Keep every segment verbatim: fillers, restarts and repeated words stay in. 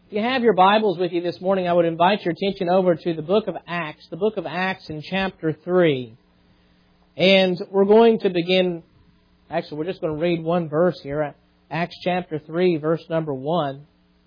If you have your Bibles with you this morning, I would invite your attention over to the book of Acts, the book of Acts in chapter three. And we're going to begin, actually we're just going to read one verse here, Acts chapter three, verse number one.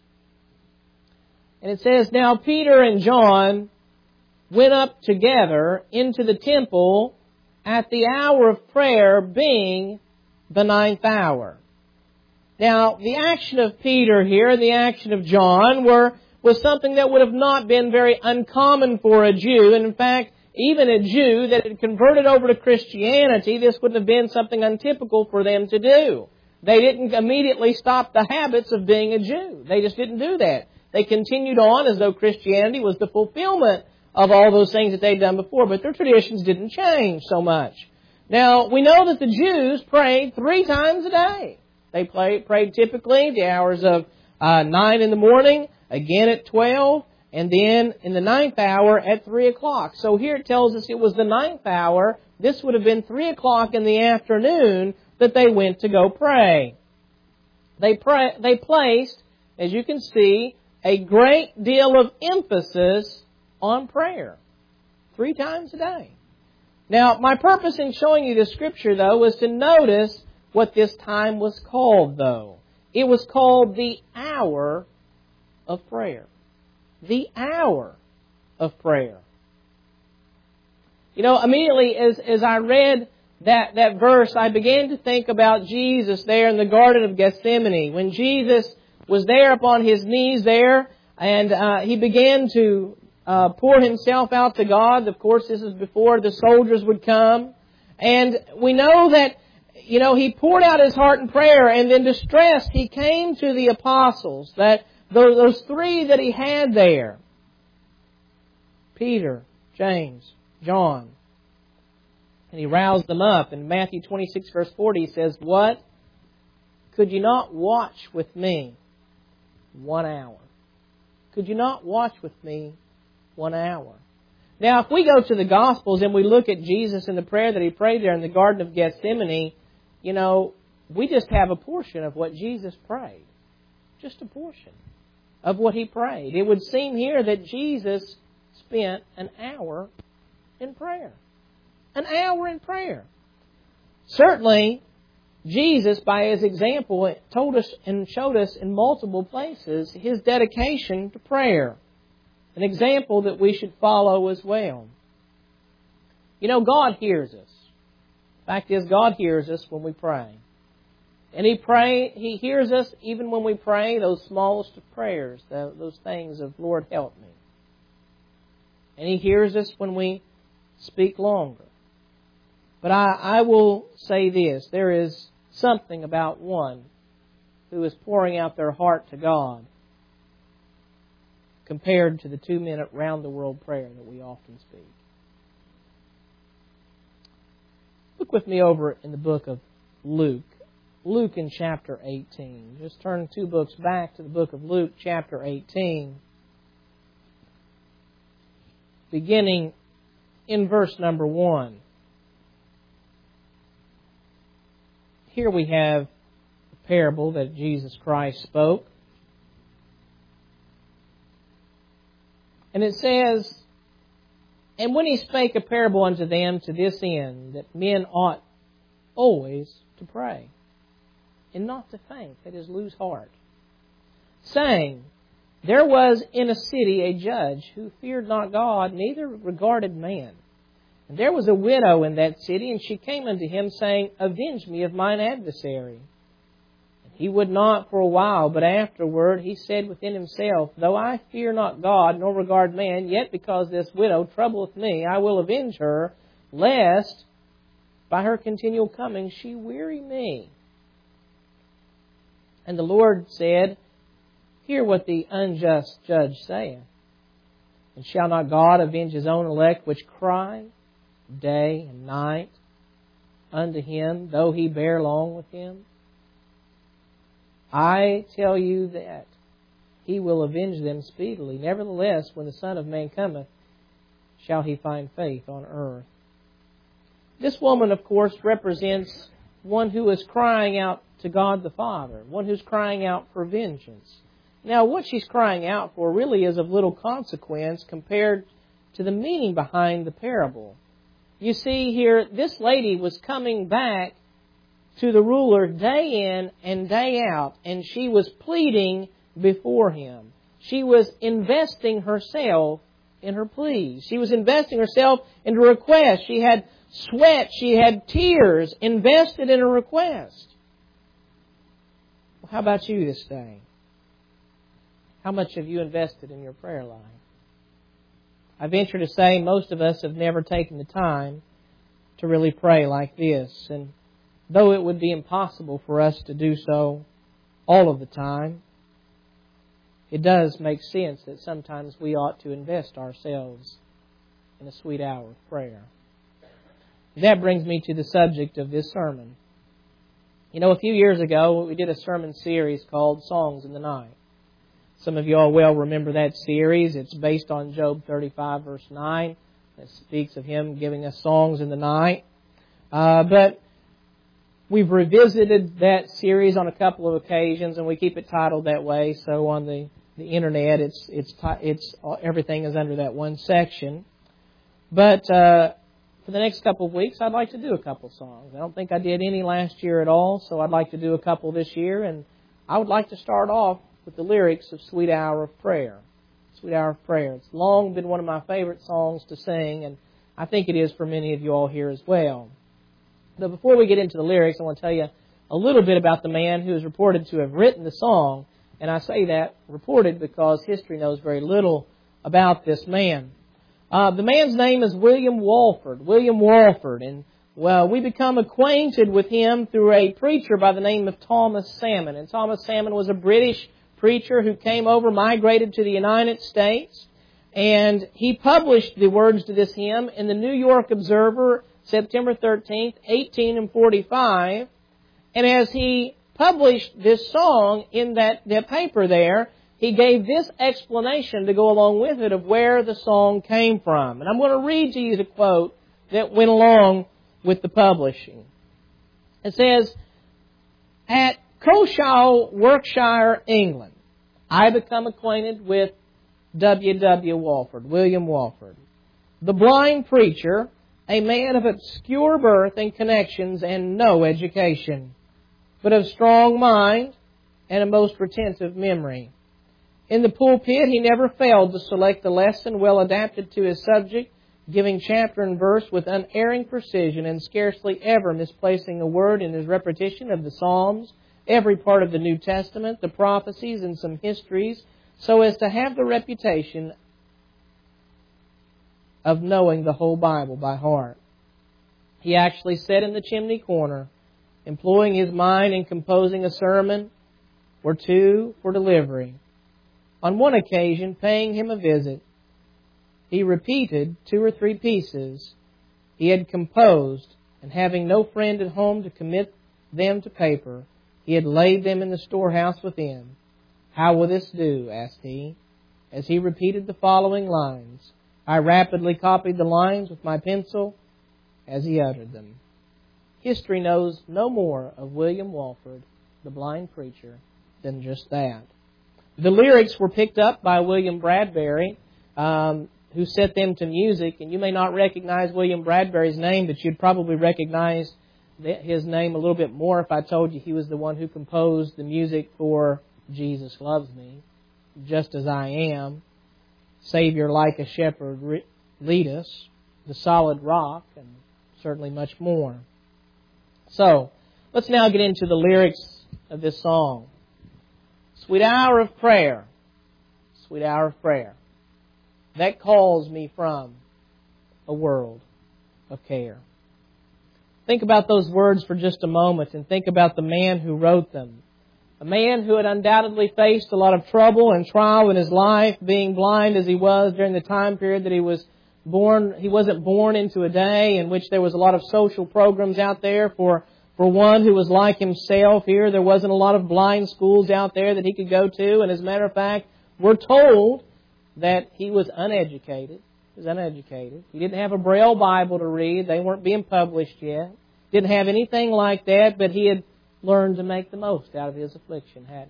And it says, "Now Peter and John went up together into the temple at the hour of prayer, being the ninth hour." Now, the action of Peter here and the action of John were was something that would have not been very uncommon for a Jew. And in fact, even a Jew that had converted over to Christianity, this wouldn't have been something untypical for them to do. They didn't immediately stop the habits of being a Jew. They just didn't do that. They continued on as though Christianity was the fulfillment of all those things that they'd done before, but their traditions didn't change so much. Now, we know that the Jews prayed three times a day. They prayed, prayed typically the hours of uh, nine in the morning, again at twelve, and then in the ninth hour at three o'clock. So here it tells us it was the ninth hour. This would have been three o'clock in the afternoon that they went to go pray. They pray, they placed, as you can see, a great deal of emphasis on prayer. Three times a day. Now, my purpose in showing you the Scripture, though, was to notice what this time was called, though. It was called the hour of prayer. The hour of prayer. You know, immediately as, as I read that, that verse, I began to think about Jesus there in the Garden of Gethsemane. When Jesus was there upon His knees there, and uh, He began to uh, pour Himself out to God. Of course, this is before the soldiers would come. And we know that, you know, He poured out His heart in prayer, and then distressed, He came to the apostles, that those, those three that He had there, Peter, James, John, and He roused them up. In Matthew twenty-six, verse forty, He says, "What? Could you not watch with me one hour? Could you not watch with me one hour?" Now, if we go to the Gospels and we look at Jesus and the prayer that He prayed there in the Garden of Gethsemane, you know, we just have a portion of what Jesus prayed. Just a portion of what He prayed. It would seem here that Jesus spent an hour in prayer. An hour in prayer. Certainly, Jesus, by His example, told us and showed us in multiple places His dedication to prayer. An example that we should follow as well. You know, God hears us. Fact is, God hears us when we pray. And He pray, He hears us even when we pray those smallest of prayers, those things of, "Lord, help me." And He hears us when we speak longer. But I, I will say this, there is something about one who is pouring out their heart to God compared to the two-minute round-the-world prayer that we often speak. Look with me over in the book of Luke. Luke in chapter eighteen. Just turn two books back to the book of Luke, chapter eighteen. Beginning in verse number one. Here we have a parable that Jesus Christ spoke. And it says, "And when He spake a parable unto them to this end, that men ought always to pray, and not to faint," that is, lose heart, "saying, There was in a city a judge who feared not God, neither regarded man. And there was a widow in that city, and she came unto him, saying, Avenge me of mine adversary. And he would not for a while, but afterward he said within himself, Though I fear not God, nor regard man, yet because this widow troubleth me, I will avenge her, lest by her continual coming she weary me. And the Lord said, Hear what the unjust judge saith. And shall not God avenge His own elect which cry day and night unto Him, though He bear long with them? I tell you that He will avenge them speedily. Nevertheless, when the Son of Man cometh, shall He find faith on earth? This woman, of course, represents one who is crying out to God the Father, one who's crying out for vengeance. Now, what she's crying out for really is of little consequence compared to the meaning behind the parable. You see here, this lady was coming back to the ruler day in and day out, and she was pleading before him. She was investing herself in her pleas. She was investing herself in her request. She had sweat, she had tears invested in her request. Well, how about you this day? How much have you invested in your prayer life? I venture to say most of us have never taken the time to really pray like this. And though it would be impossible for us to do so all of the time, it does make sense that sometimes we ought to invest ourselves in a sweet hour of prayer. That brings me to the subject of this sermon. You know, a few years ago, we did a sermon series called Songs in the Night. Some of you all well remember that series. It's based on Job thirty-five, verse nine. It speaks of Him giving us songs in the night. Uh, but we've revisited that series on a couple of occasions, and we keep it titled that way. So on the, the internet, it's it's it's everything is under that one section. But uh, for the next couple of weeks, I'd like to do a couple songs. I don't think I did any last year at all, so I'd like to do a couple this year. And I would like to start off with the lyrics of Sweet Hour of Prayer. Sweet Hour of Prayer. It's long been one of my favorite songs to sing, and I think it is for many of you all here as well. But before we get into the lyrics, I want to tell you a little bit about the man who is reported to have written the song. And I say that reported because history knows very little about this man. Uh, the man's name is William Walford. William Walford. And, well, we become acquainted with him through a preacher by the name of Thomas Salmon. And Thomas Salmon was a British preacher who came over, migrated to the United States. And he published the words to this hymn in the New York Observer, September thirteenth, eighteen forty-five. And as he published this song in that, that paper there, he gave this explanation to go along with it of where the song came from. And I'm going to read to you the quote that went along with the publishing. It says, "At Coshaw, Warwickshire, England, I become acquainted with W W Walford, William Walford, the blind preacher, a man of obscure birth and connections and no education, but of strong mind and a most retentive memory. In the pulpit he never failed to select the lesson well adapted to his subject, giving chapter and verse with unerring precision and scarcely ever misplacing a word in his repetition of the Psalms, every part of the New Testament, the prophecies, and some histories, so as to have the reputation of knowing the whole Bible by heart. He actually sat in the chimney corner, employing his mind in composing a sermon or two for delivery. On one occasion, paying him a visit, he repeated two or three pieces he had composed, and having no friend at home to commit them to paper, he had laid them in the storehouse within. 'How will this do?' asked he, as he repeated the following lines. I rapidly copied the lines with my pencil as he uttered them." History knows no more of William Walford, the blind preacher, than just that. The lyrics were picked up by William Bradbury, um, who set them to music. And you may not recognize William Bradbury's name, but you'd probably recognize his name a little bit more if I told you he was the one who composed the music for Jesus Loves Me, Just As I Am, Savior Like a Shepherd Lead Us, The Solid Rock, and certainly much more. So, let's now get into the lyrics of this song. Sweet hour of prayer, sweet hour of prayer, that calls me from a world of care. Think about those words for just a moment and think about the man who wrote them. A man who had undoubtedly faced a lot of trouble and trial in his life, being blind as he was during the time period that he was born. He wasn't born into a day in which there was a lot of social programs out there for, for one who was like himself. Here there wasn't a lot of blind schools out there that he could go to. And as a matter of fact, we're told that he was uneducated. He was uneducated. He didn't have a Braille Bible to read. They weren't being published yet. Didn't have anything like that, but he had learned to make the most out of his affliction, hadn't he?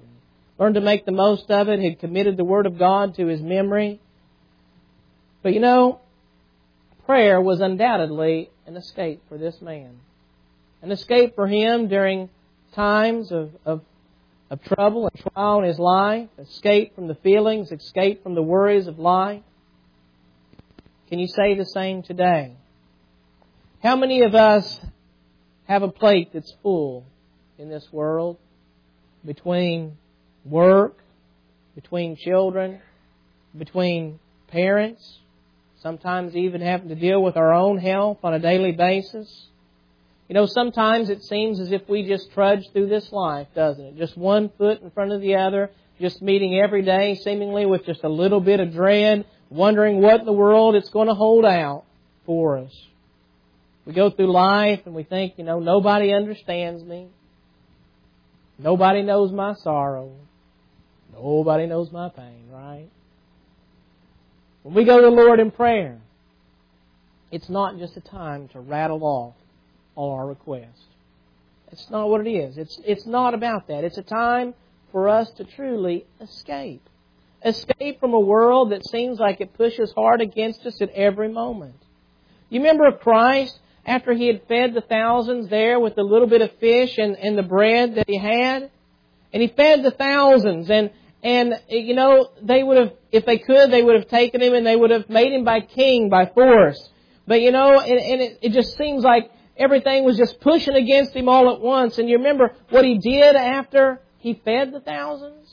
learned to make the most of it, had committed the Word of God to his memory. But you know, prayer was undoubtedly an escape for this man. An escape for him during times of, of, of trouble and trial in his life. Escape from the feelings, escape from the worries of life. Can you say the same today? How many of us have a plate that's full in this world? Between work, between children, between parents, sometimes even having to deal with our own health on a daily basis. You know, sometimes it seems as if we just trudge through this life, doesn't it? Just one foot in front of the other, just meeting every day, seemingly with just a little bit of dread, wondering what in the world it's going to hold out for us. We go through life and we think, you know, nobody understands me. Nobody knows my sorrow. Nobody knows my pain, right? When we go to the Lord in prayer, it's not just a time to rattle off all our requests. It's not what it is. It's, it's not about that. It's a time for us to truly escape. Escape from a world that seems like it pushes hard against us at every moment. You remember Christ, after He had fed the thousands there with the little bit of fish and, and the bread that He had? And He fed the thousands. And, and, you know, they would have, if they could, they would have taken Him and they would have made Him by king, by force. But, you know, and, and it, it just seems like everything was just pushing against Him all at once. And you remember what He did after He fed the thousands?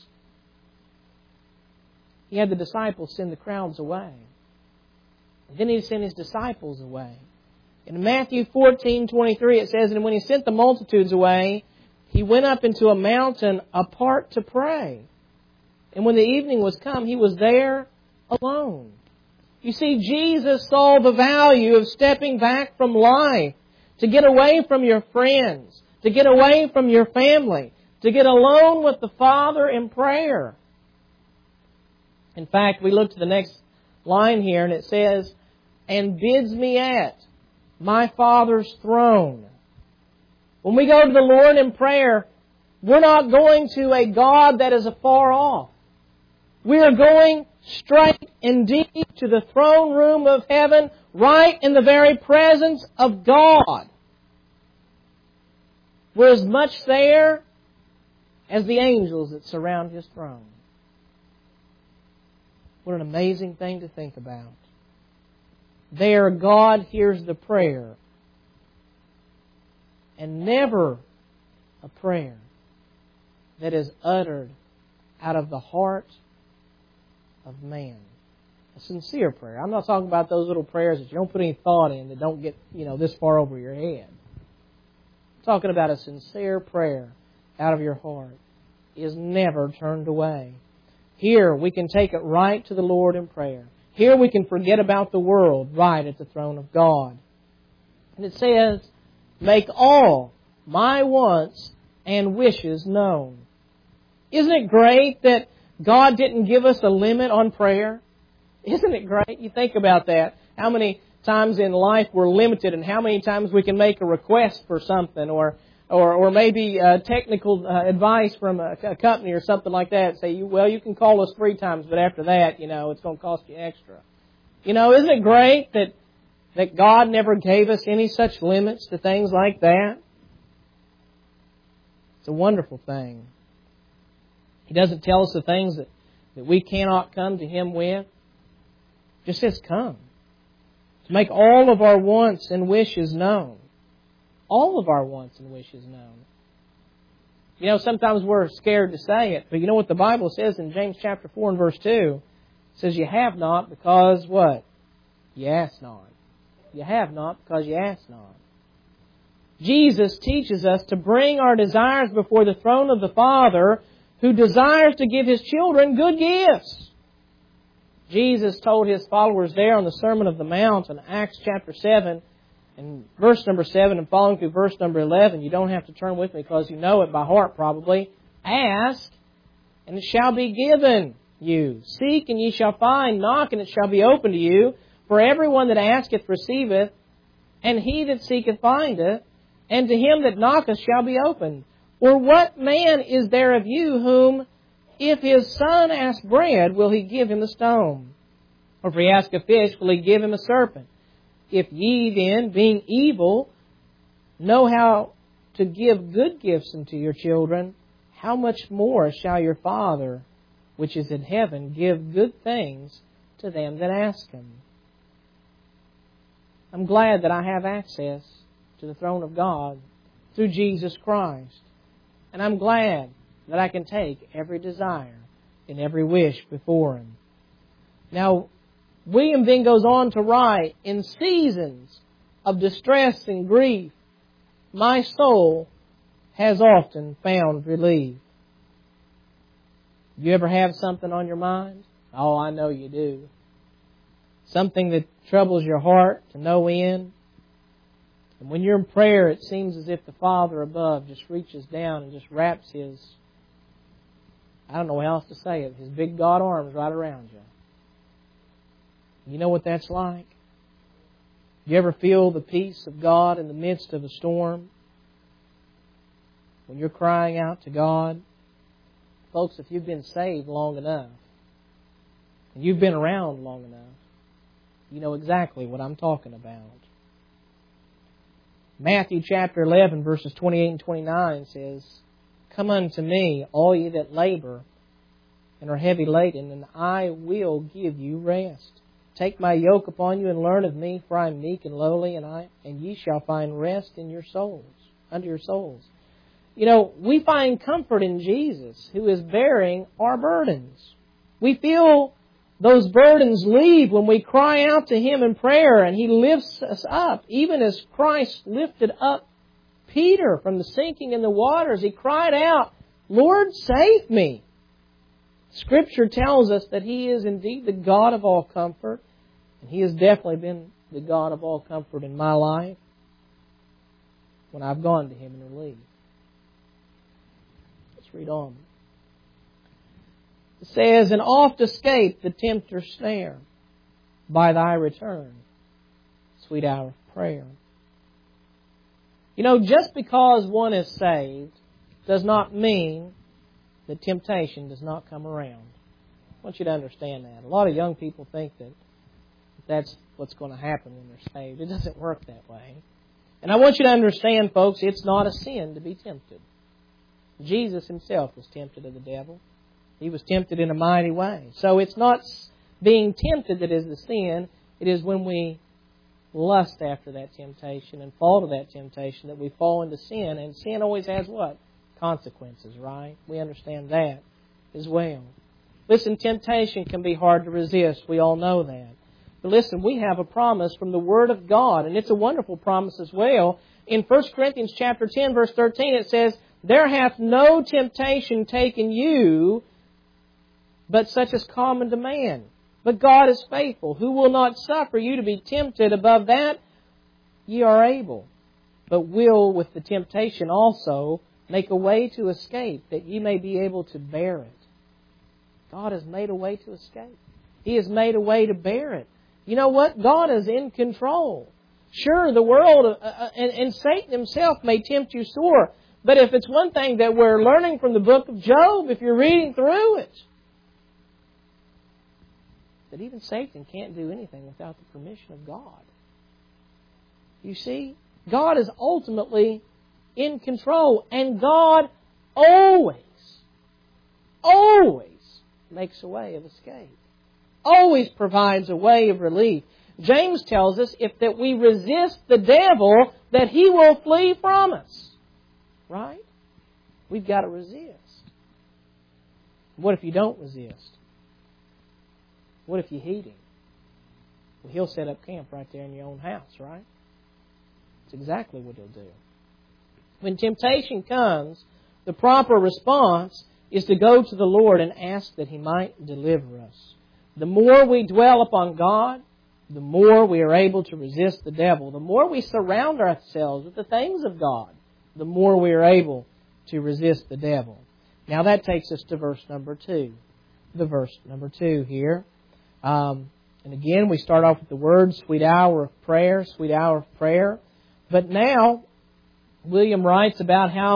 He had the disciples send the crowds away. And then He sent His disciples away. In Matthew fourteen twenty-three it says, "And when He sent the multitudes away, He went up into a mountain apart to pray. And when the evening was come, He was there alone." You see, Jesus saw the value of stepping back from life, to get away from your friends, to get away from your family, to get alone with the Father in prayer. In fact, we look to the next line here and it says, "And bids me at my Father's throne." When we go to the Lord in prayer, we're not going to a God that is afar off. We are going straight indeed to the throne room of heaven, right in the very presence of God. We're as much there as the angels that surround His throne. What an amazing thing to think about. There, God hears the prayer. And never a prayer that is uttered out of the heart of man. A sincere prayer. I'm not talking about those little prayers that you don't put any thought in, that don't get, you know, this far over your head. I'm talking about a sincere prayer out of your heart is never turned away. Here we can take it right to the Lord in prayer. Here we can forget about the world right at the throne of God. And it says, "Make all my wants and wishes known." Isn't it great that God didn't give us a limit on prayer? Isn't it great? You think about that. How many times in life we're limited and how many times we can make a request for something or or, or maybe uh, technical uh, advice from a, a company or something like that. Say, well, you can call us three times, but after that, you know, it's going to cost you extra. You know, isn't it great that that God never gave us any such limits to things like that? It's a wonderful thing. He doesn't tell us the things that, that we cannot come to Him with. He just says, come. To make all of our wants and wishes known. All of our wants and wishes known. You know, sometimes we're scared to say it, but you know what the Bible says in James chapter four and verse two? It says, "You have not because" what? "You ask not." You have not because you ask not. Jesus teaches us to bring our desires before the throne of the Father, who desires to give His children good gifts. Jesus told His followers there on the Sermon of the Mount in Acts chapter seven, and verse number seven and following through verse number eleven. You don't have to turn with me because you know it by heart probably. "Ask, and it shall be given you. Seek, and ye shall find. Knock, and it shall be opened to you. For everyone that asketh receiveth, and he that seeketh findeth, and to him that knocketh shall be opened. Or what man is there of you whom, If his son asks bread, will he give him a stone? Or if he asks a fish, will he give him a serpent? If ye then, being evil, know how to give good gifts unto your children, how much more shall your Father, which is in heaven, give good things to them that ask Him? I'm glad that I have access to the throne of God through Jesus Christ. And I'm glad that I can take every desire and every wish before Him. Now, William then goes on to write, in seasons of distress and grief, my soul has often found relief. You ever have something on your mind? Oh, I know you do. Something that troubles your heart to no end. And when you're in prayer, it seems as if the Father above just reaches down and just wraps His, I don't know how else to say it, His big God arms right around you. You know what that's like? You ever feel the peace of God in the midst of a storm? When you're crying out to God? Folks, if you've been saved long enough, and you've been around long enough, you know exactly what I'm talking about. Matthew chapter eleven, verses twenty-eight and twenty-nine says, come unto me, all ye that labor and are heavy laden, and I will give you rest. Take my yoke upon you and learn of me, for I am meek and lowly, and I and ye shall find rest in your souls, unto your souls. You know, we find comfort in Jesus, who is bearing our burdens. We feel those burdens leave when we cry out to Him in prayer, and He lifts us up. Even as Christ lifted up Peter from the sinking in the waters, He cried out, Lord, save me. Scripture tells us that He is indeed the God of all comfort, and He has definitely been the God of all comfort in my life when I've gone to Him in relief. Let's read on. It says, and oft escape the tempter's snare by Thy return, sweet hour of prayer. You know, just because one is saved does not mean that temptation does not come around. I want you to understand that. A lot of young people think that that's what's going to happen when they're saved. It doesn't work that way. And I want you to understand, folks, it's not a sin to be tempted. Jesus Himself was tempted of the devil. He was tempted in a mighty way. So it's not being tempted that is the sin. It is when we lust after that temptation and fall to that temptation that we fall into sin. And sin always has what? Consequences, right? We understand that as well. Listen, temptation can be hard to resist. We all know that. But listen, we have a promise from the Word of God, and it's a wonderful promise as well. In First Corinthians chapter ten, verse thirteen, it says, there hath no temptation taken you, but such as common to man. But God is faithful, who will not suffer you to be tempted above that ye are able, but will with the temptation also make a way to escape, that ye may be able to bear it. God has made a way to escape. He has made a way to bear it. You know what? God is in control. Sure, the world uh, and, and Satan himself may tempt you sore, but if it's one thing that we're learning from the book of Job, if you're reading through it, that even Satan can't do anything without the permission of God. You see, God is ultimately in control, and God always, always makes a way of escape. Always provides a way of relief. James tells us if that we resist the devil, that he will flee from us. Right? We've got to resist. What if you don't resist? What if you heed him? Well, he'll set up camp right there in your own house, right? It's exactly what he'll do. When temptation comes, the proper response is to go to the Lord and ask that He might deliver us. The more we dwell upon God, the more we are able to resist the devil. The more we surround ourselves with the things of God, the more we are able to resist the devil. Now that takes us to verse number two. The verse number two here. Um, and again, we start off with the word, sweet hour of prayer, sweet hour of prayer. But now, William writes about how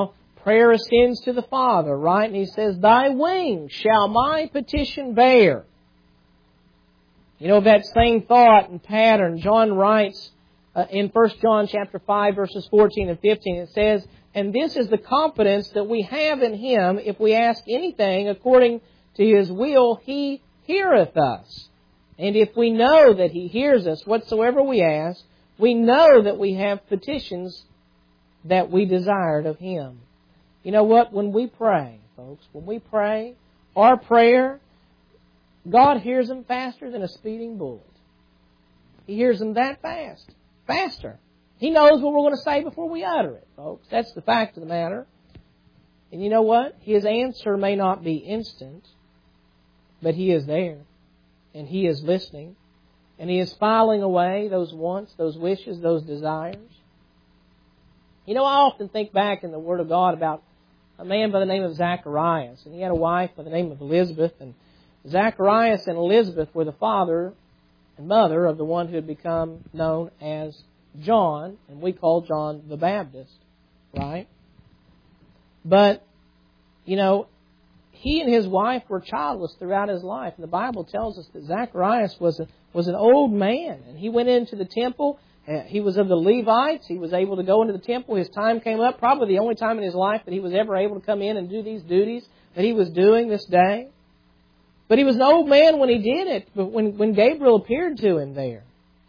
prayer ascends to the Father, right? And He says, Thy wings shall my petition bear. You know, that same thought and pattern, John writes uh, in First John chapter five, verses fourteen and fifteen, it says, And this is the confidence that we have in Him, if we ask anything according to His will, He heareth us. And if we know that He hears us whatsoever we ask, we know that we have petitions that we desired of Him. You know what? When we pray, folks, when we pray, our prayer, God hears them faster than a speeding bullet. He hears them that fast. Faster. He knows what we're going to say before we utter it, folks. That's the fact of the matter. And you know what? His answer may not be instant, but He is there. And He is listening. And He is filing away those wants, those wishes, those desires. You know, I often think back in the Word of God about a man by the name of Zacharias. And he had a wife by the name of Elizabeth. And Zacharias and Elizabeth were the father and mother of the one who had become known as John. And we call John the Baptist, right? But, you know, he and his wife were childless throughout his life. And the Bible tells us that Zacharias was a, was an old man. And he went into the temple. Uh, he was of the Levites. He was able to go into the temple. His time came up. Probably the only time in his life that he was ever able to come in and do these duties that he was doing this day. But he was an old man when he did it. But when, when Gabriel appeared to him there.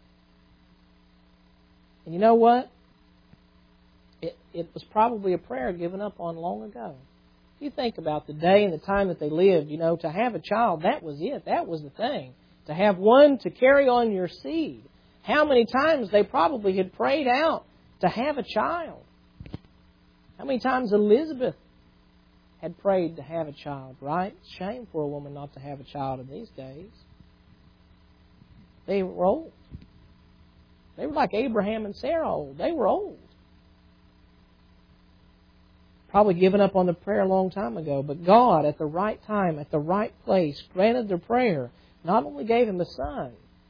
And you know what? It, it was probably a prayer given up on long ago. If you think about the day and the time that they lived, you know, to have a child, that was it. That was the thing. To have one to carry on your seed. How many times they probably had prayed out to have a child. How many times Elizabeth had prayed to have a child, right? It's a shame for a woman not to have a child in these days. They were old. They were like Abraham and Sarah old. They were old. Probably given up on the prayer a long time ago. But God, at the right time, at the right place, granted their prayer. Not only gave him a son,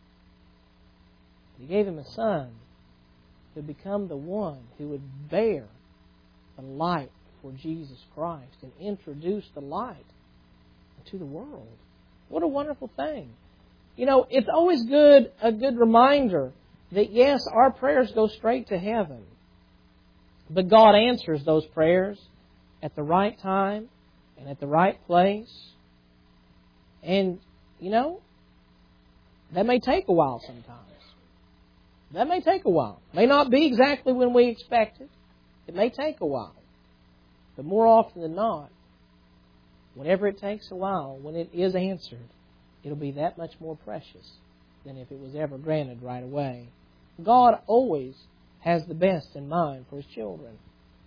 He gave him a son who would become the one who would bear the light for Jesus Christ and introduce the light to the world. What a wonderful thing. You know, it's always good, a good reminder that yes, our prayers go straight to heaven. But God answers those prayers at the right time and at the right place. And, you know, that may take a while sometimes. That may take a while. It may not be exactly when we expect it. It may take a while. But more often than not, whenever it takes a while, when it is answered, it'll be that much more precious than if it was ever granted right away. God always has the best in mind for His children.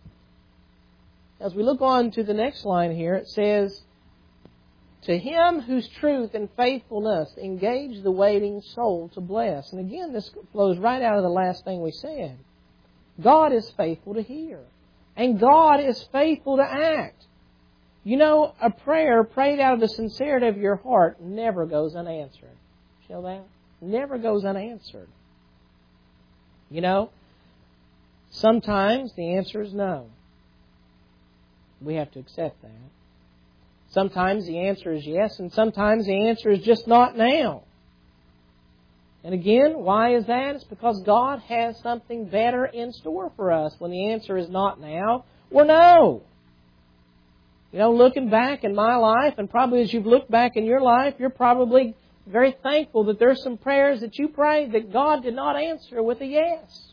As we look on to the next line here, it says, To Him whose truth and faithfulness engage the waiting soul to bless. And again, this flows right out of the last thing we said. God is faithful to hear. And God is faithful to act. You know, a prayer prayed out of the sincerity of your heart never goes unanswered. You know that? Never goes unanswered. You know, sometimes the answer is no. We have to accept that. Sometimes the answer is yes, and sometimes the answer is just not now. And again, why is that? It's because God has something better in store for us when the answer is not now or no. You know, looking back in my life, and probably as you've looked back in your life, you're probably very thankful that there's some prayers that you prayed that God did not answer with a yes.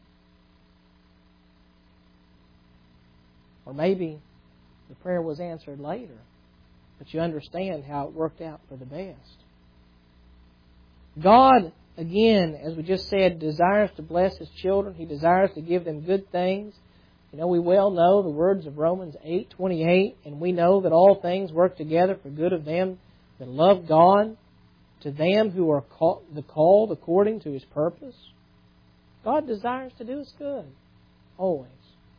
Or maybe the prayer was answered later, but you understand how it worked out for the best. God, again, as we just said, desires to bless His children. He desires to give them good things. You know, we well know the words of Romans eight twenty-eight, and we know that all things work together for good of them that love God, to them who are called, the called according to His purpose. God desires to do us good, always.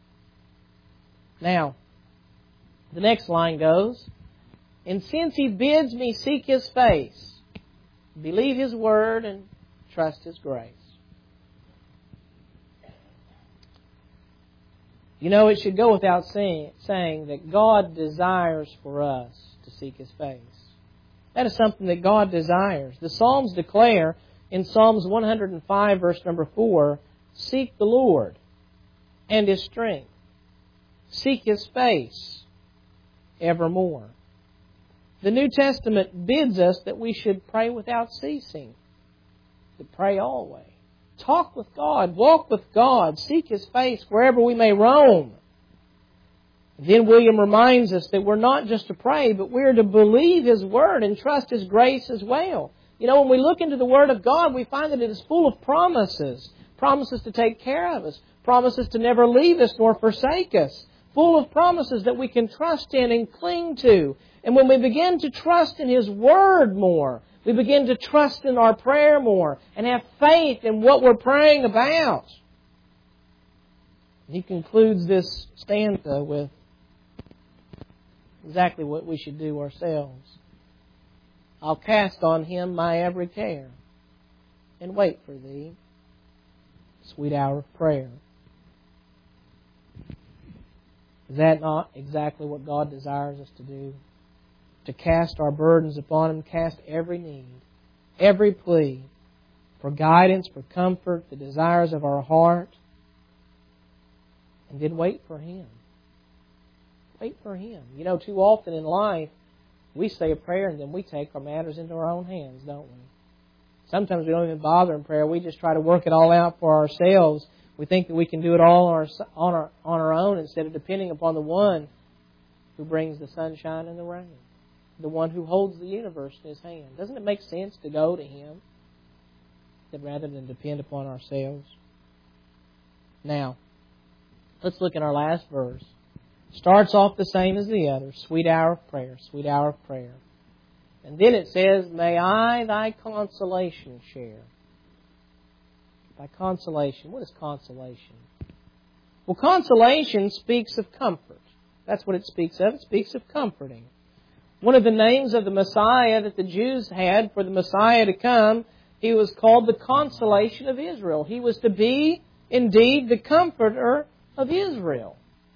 Now, the next line goes, And since He bids me seek His face, believe His word, and trust His grace. You know, it should go without saying, saying that God desires for us to seek His face. That is something that God desires. The Psalms declare in Psalms one hundred five, verse number four, seek the Lord and His strength. Seek His face evermore. The New Testament bids us that we should pray without ceasing, to pray always. Talk with God, walk with God, seek His face wherever we may roam. Then William reminds us that we're not just to pray, but we're to believe His Word and trust His grace as well. You know, when we look into the Word of God, we find that it is full of promises. Promises to take care of us. Promises to never leave us nor forsake us. Full of promises that we can trust in and cling to. And when we begin to trust in His Word more, we begin to trust in our prayer more and have faith in what we're praying about. He concludes this stanza with exactly what we should do ourselves. I'll cast on Him my every care and wait for Thee, sweet hour of prayer. Is that not exactly what God desires us to do? To cast our burdens upon Him, cast every need, every plea for guidance, for comfort, the desires of our heart, and then wait for Him. Wait for Him. You know, too often in life, we say a prayer and then we take our matters into our own hands, don't we? Sometimes we don't even bother in prayer. We just try to work it all out for ourselves. We think that we can do it all on our, on our, on our own instead of depending upon the one who brings the sunshine and the rain. The one who holds the universe in His hand. Doesn't it make sense to go to Him rather than depend upon ourselves? Now, let's look at our last verse. Starts off the same as the other. Sweet hour of prayer. Sweet hour of prayer. And then it says, may I Thy consolation share. Thy consolation. What is consolation? Well, consolation speaks of comfort. That's what it speaks of. It speaks of comforting. One of the names of the Messiah that the Jews had for the Messiah to come, He was called the Consolation of Israel. He was to be, indeed, the comforter of Israel.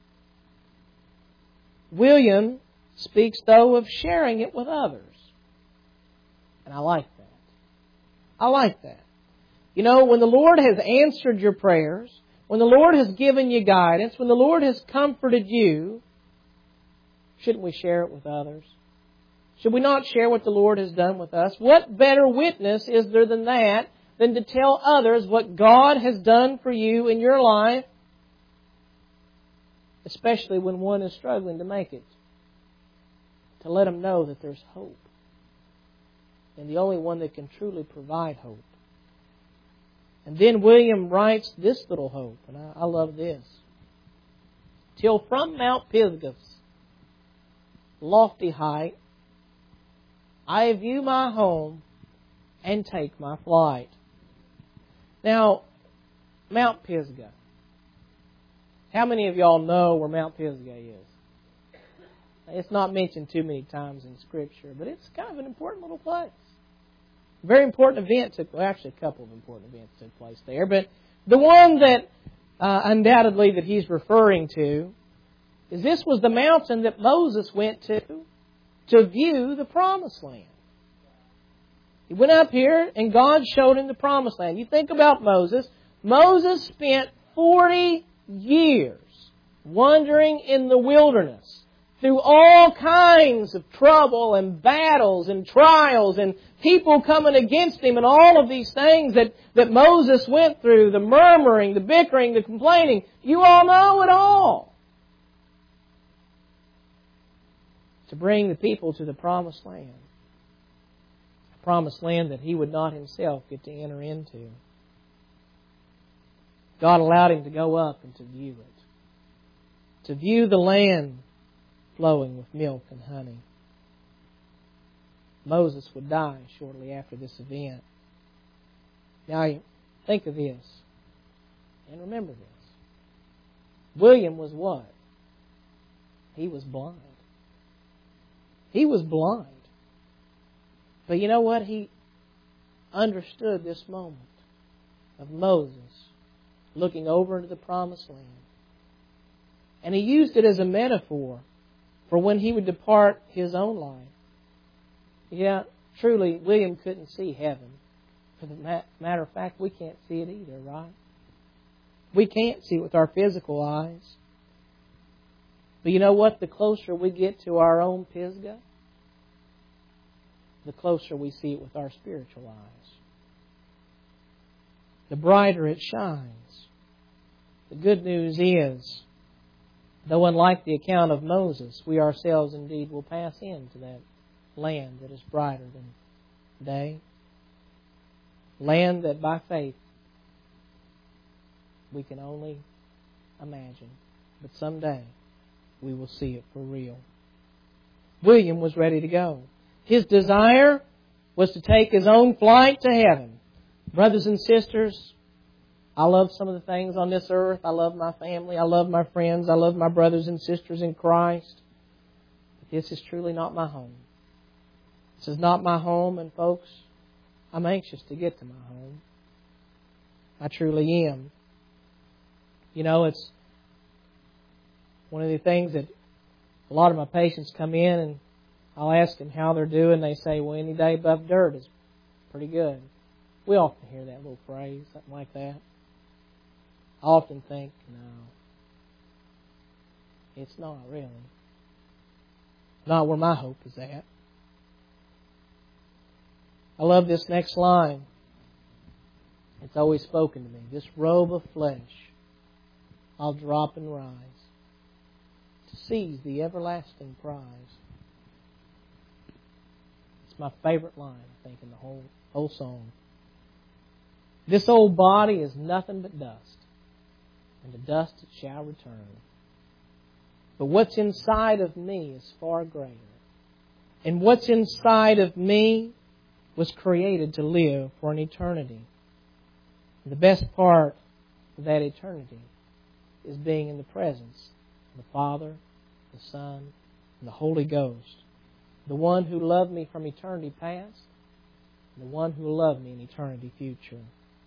William speaks, though, of sharing it with others. And I like that. I like that. You know, when the Lord has answered your prayers, when the Lord has given you guidance, when the Lord has comforted you, shouldn't we share it with others? Should we not share what the Lord has done with us? What better witness is there than that, than to tell others what God has done for you in your life, especially when one is struggling to make it? To let them know that there's hope. And the only one that can truly provide hope. And then William writes this little hope, and I, I love this. Till from Mount Pisgah's lofty height, I view my home and take my flight. Now, Mount Pisgah. How many of y'all know where Mount Pisgah is? It's not mentioned too many times in Scripture, but it's kind of an important little place. A very important event took, well, actually a couple of important events took place there, but the one that uh, undoubtedly that he's referring to is this was the mountain that Moses went to to view the Promised Land. He went up here and God showed him the Promised Land. You think about Moses. Moses spent forty years wandering in the wilderness through all kinds of trouble and battles and trials and people coming against him and all of these things that, that Moses went through, the murmuring, the bickering, the complaining. You all know it all. To bring the people to the Promised Land. A Promised Land that he would not himself get to enter into. God allowed him to go up and to view it. To view the land flowing with milk and honey. Moses would die shortly after this event. Now, think of this. And remember this. William was what? He was blind. He was blind. But you know what? He understood this moment of Moses looking over into the Promised Land. And he used it as a metaphor for when he would depart his own life. Yeah, truly, William couldn't see heaven. For the matter of fact, we can't see it either, right? We can't see it with our physical eyes. But you know what? The closer we get to our own Pisgah, the closer we see it with our spiritual eyes. The brighter it shines. The good news is, though unlike the account of Moses, we ourselves indeed will pass into that land that is brighter than day. Land that by faith we can only imagine. But someday we will see it for real. William was ready to go. His desire was to take his own flight to heaven. Brothers and sisters, I love some of the things on this earth. I love my family. I love my friends. I love my brothers and sisters in Christ. But this is truly not my home. This is not my home, and folks, I'm anxious to get to my home. I truly am. You know, it's one of the things that a lot of my patients come in and I'll ask them how they're doing. They say, well, any day above dirt is pretty good. We often hear that little phrase, something like that. I often think, no, it's not really. Not where my hope is at. I love this next line. It's always spoken to me. This robe of flesh I'll drop and rise to seize the everlasting prize. It's my favorite line, I think, in the whole, whole song. This old body is nothing but dust, and to dust it shall return. But what's inside of me is far greater. And what's inside of me was created to live for an eternity. And the best part of that eternity is being in the presence of the Father, the Son, and the Holy Ghost. The one who loved me from eternity past, and the one who will love me in eternity future.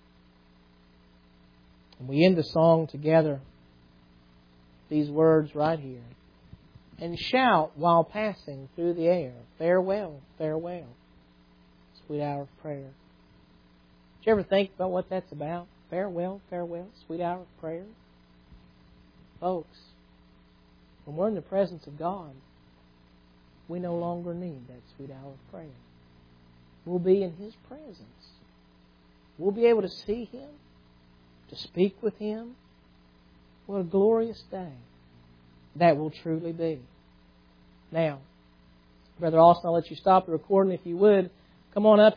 And we end the song together, these words right here. And shout while passing through the air, farewell, farewell, sweet hour of prayer. Did you ever think about what that's about? Farewell, farewell, sweet hour of prayer. Folks, when we're in the presence of God, we no longer need that sweet hour of prayer. We'll be in His presence. We'll be able to see Him, to speak with Him. What a glorious day that will truly be. Now, Brother Austin, I'll let you stop the recording if you would. Come on up.